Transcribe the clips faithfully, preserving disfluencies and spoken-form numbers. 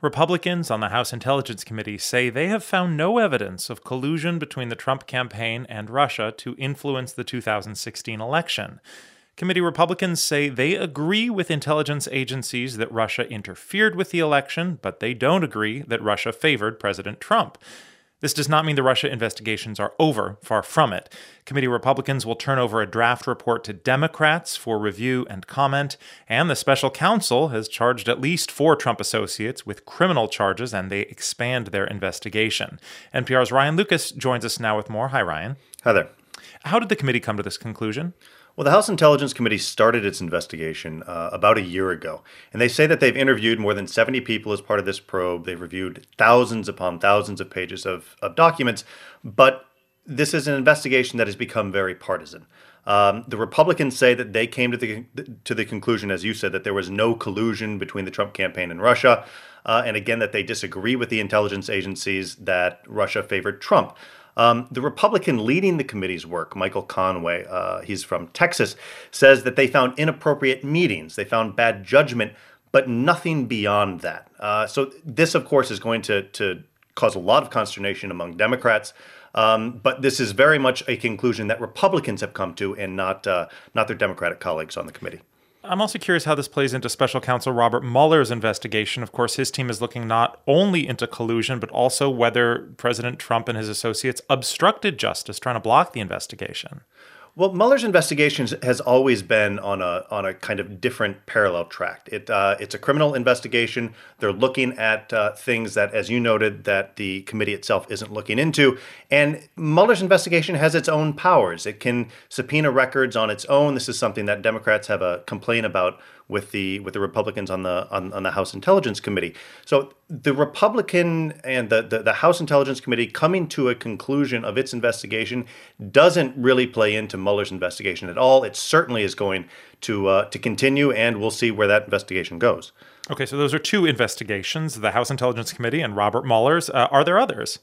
Republicans on the House Intelligence Committee say they have found no evidence of collusion between the Trump campaign and Russia to influence the two thousand sixteen election. Committee Republicans say they agree with intelligence agencies that Russia interfered with the election, but they don't agree that Russia favored President Trump. This does not mean the Russia investigations are over, far from it. Committee Republicans will turn over a draft report to Democrats for review and comment, and the special counsel has charged at least four Trump associates with criminal charges, and they expand their investigation. N P R's Ryan Lucas joins us now with more. Hi, Ryan. Hi there. How did the committee come to this conclusion? Well, the House Intelligence Committee started its investigation uh, about a year ago, and they say that they've interviewed more than seventy people as part of this probe. They've reviewed thousands upon thousands of pages of, of documents, but this is an investigation that has become very partisan. Um, the Republicans say that they came to the to the conclusion, as you said, that there was no collusion between the Trump campaign and Russia, uh, and again that they disagree with the intelligence agencies that Russia favored Trump. Um, the Republican leading the committee's work, Michael Conway, uh, he's from Texas, says that they found inappropriate meetings, they found bad judgment, but nothing beyond that. Uh, so this, of course, is going to, to cause a lot of consternation among Democrats, um, but this is very much a conclusion that Republicans have come to and not uh, not their Democratic colleagues on the committee. I'm also curious how this plays into Special Counsel Robert Mueller's investigation. Of course, his team is looking not only into collusion, but also whether President Trump and his associates obstructed justice, trying to block the investigation. Well, Mueller's investigation has always been on a on a kind of different parallel track. It uh, it's a criminal investigation. They're looking at uh, things that, as you noted, that the committee itself isn't looking into. And Mueller's investigation has its own powers. It can subpoena records on its own. This is something that Democrats have a complaint about with the with the Republicans on the on, on the House Intelligence Committee. So the Republican and the, the the House Intelligence Committee coming to a conclusion of its investigation doesn't really play into Mueller's investigation at all. It certainly is going to uh, to continue, and we'll see where that investigation goes. Okay, so those are two investigations: the House Intelligence Committee and Robert Mueller's. Uh, are there others?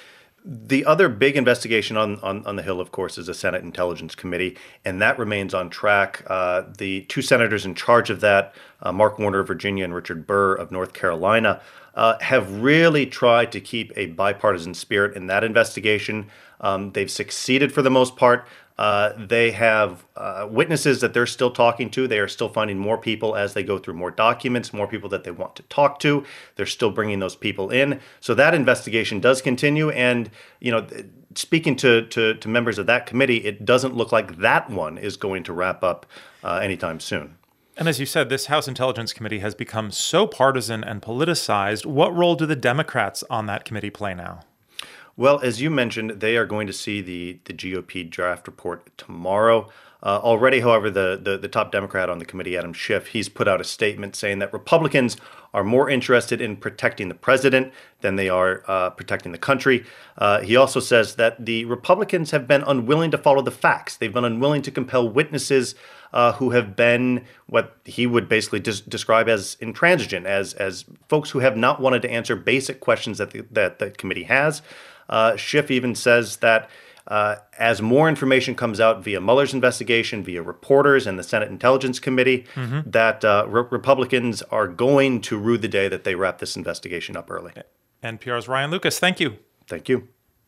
The other big investigation on, on, on the Hill, of course, is the Senate Intelligence Committee, and that remains on track. Uh, the two senators in charge of that, uh, Mark Warner of Virginia and Richard Burr of North Carolina, uh, have really tried to keep a bipartisan spirit in that investigation. Um, they've succeeded for the most part. Uh, they have uh, witnesses that they're still talking to. They are still finding more people as they go through more documents, more people that they want to talk to. They're still bringing those people in. So that investigation does continue. And, you know, speaking to, to, to members of that committee, it doesn't look like that one is going to wrap up uh, anytime soon. And as you said, this House Intelligence Committee has become so partisan and politicized. What role do the Democrats on that committee play now? Well, as you mentioned, they are going to see the, the G O P draft report tomorrow. Uh, already, however, the, the, the top Democrat on the committee, Adam Schiff, he's put out a statement saying that Republicans are more interested in protecting the president than they are uh, protecting the country. Uh, he also says that the Republicans have been unwilling to follow the facts. They've been unwilling to compel witnesses uh, who have been what he would basically des- describe as intransigent, as as folks who have not wanted to answer basic questions that the, that the committee has. Uh, Schiff even says that uh, as more information comes out via Mueller's investigation, via reporters and the Senate Intelligence Committee, mm-hmm. that uh, re- Republicans are going to rue the day that they wrap this investigation up early. N P R's Ryan Lucas, thank you. Thank you.